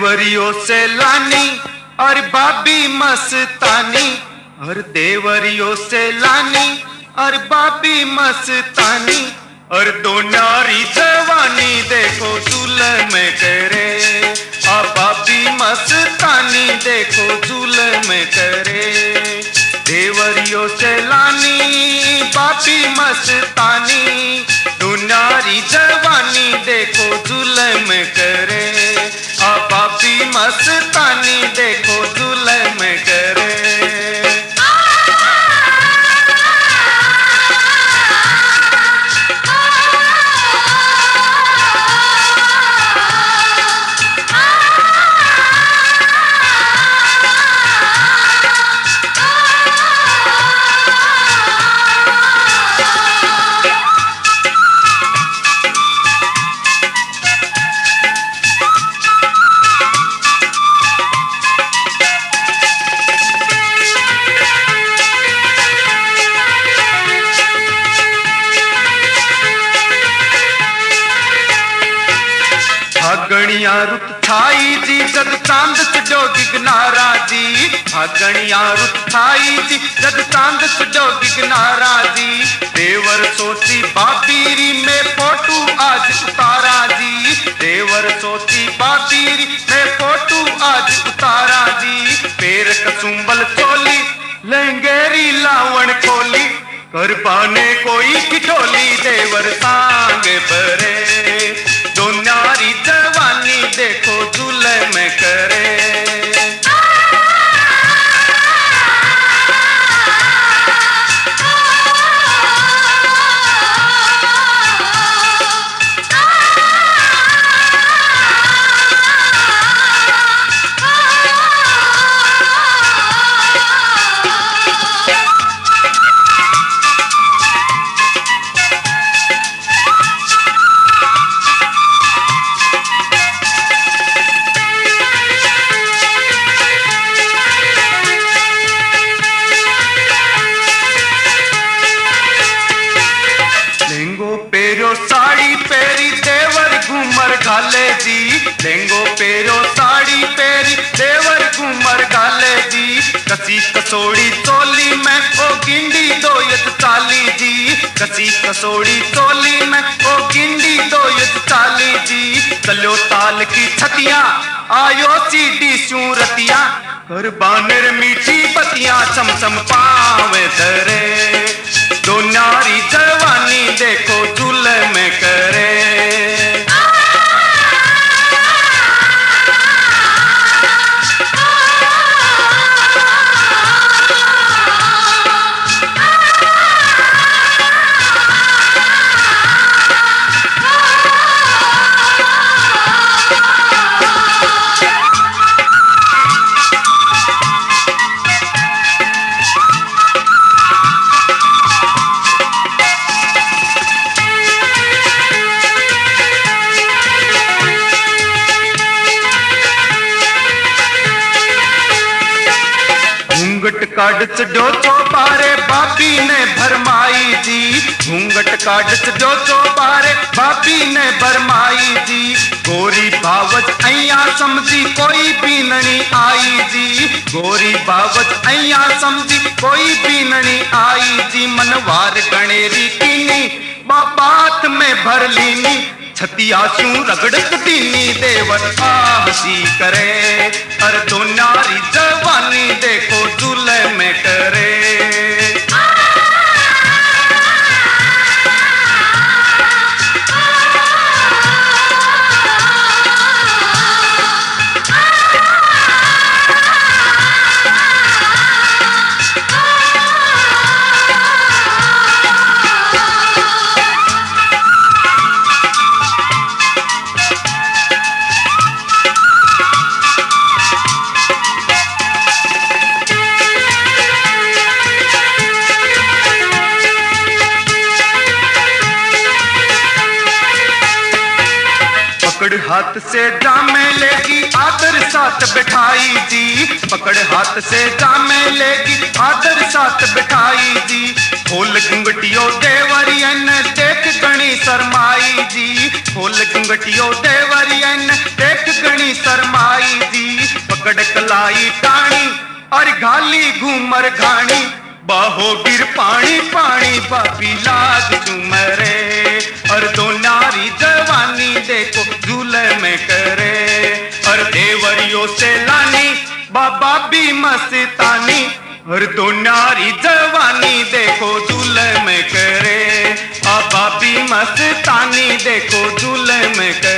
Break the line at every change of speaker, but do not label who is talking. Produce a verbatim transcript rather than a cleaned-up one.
देवरियो से लानी और बाबी मस्तानी, और देवरियो से लानी और बाबी मस्तानी, और दो नारी जवानी देखो जुल्म करे, आ बाबी मस्तानी देखो जुल्म करे। देवरियो से लानी बाबी मस्तानी, दो नारी जवानी देखो जुल्म करे, आ बाबी मस्तानी देखो जुल्म करे। फागणिया रुत थाई जी जग चांद चढ़ो गिगनारा जी, फागणिया रुत थाई जी जग चांद चढ़ो गिगनारा जी। देवर सोची बाबीरी में फोटू आज उतारा जी, देवर सोची बाबीरी में फोटू आज उतारा जी। पैर कसुंबल चोली लंगेरी लावण खोली, कर पाने कोई ठिठोली देवर सांग भरे, दो नारी जवानी देखो जुल्म करे। पेरो साड़ी पेरी देवर घूमर गाले जी, लेंगो पेरो साड़ी पेरी देवर घूमर गाले जी। कसी कसोड़ी चोली में ओ गिंडी दो यत चाली जी, कसी कसोड़ी चोली में ओ गिंडी दो यत चाली जी। चलो ताल की छतियां आयो सीडी सूरतियां, कर बानर मीठी बतियां चमचम पावे धरे, दो नारी जवानी देखो जुल्म करे। घूंघट काट चढ़ो चौबारे बाबी ने भरमाई जी, घूंघट काट चढ़ो चौबारे बाबी ने भरमाई जी। गोरी बावत अया समझी कोई भी नहीं आई जी, गोरी बावत अया समझी कोई भी नहीं आई जी। मनवार गणेरी कीनी बात में भर लीनी, छतिया शू रगड़त दीनी देवर आहसी करे, अर दो नारी जवानी देखो जुल्म करे। पकड़ हाथ से जामे लेगी आदर साथ बिठाई जी, पकड़ हाथ से जामे लेगी आदर साथ बिठाई जी। खोल घुंघटियो देवरियन देख गणी शरमाई जी, खोल घुंघटियो देवरियन देख गणी शरमाई जी। पकड़ कलाई टाणी और घाली घूमर घाणी, बाहो गिर पानी पानी बाबी लाग झूमरे। और दो नारी जवानी देखो झूले में करे, और देवरियों से लानी बाबा भी मस्तानी। और दो नारी जवानी देखो झूले में करे, बाबा भी मस्तानी देखो झूले में करे।